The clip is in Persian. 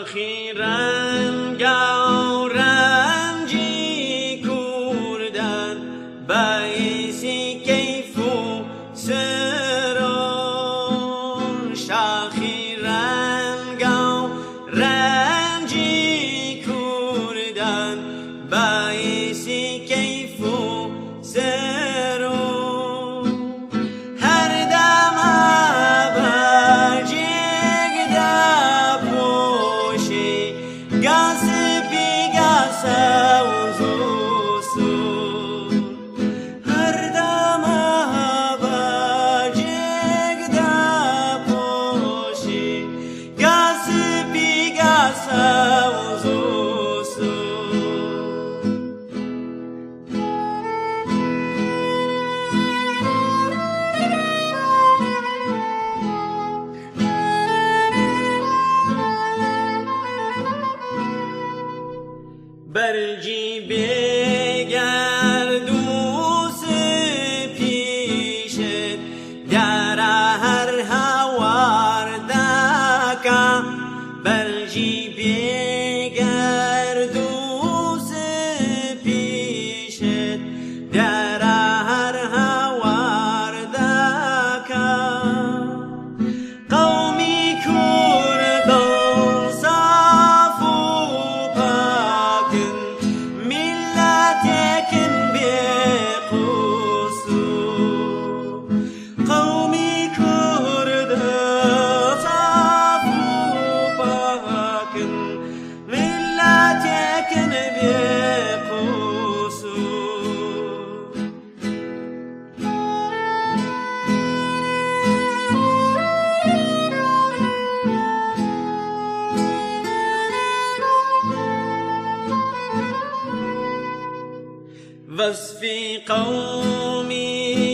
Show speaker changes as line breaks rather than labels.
شاخی رنگ و رنجی کردن بایسی کیف و سرور شاخی رنگ و رنجی کردن بایسی کیف و سرور هر دم برجی بگرد و سپیشت در هر هواردکا برجی بگرد و سپیشت در هر هواردکا قومی کردان صاف و وصف قومي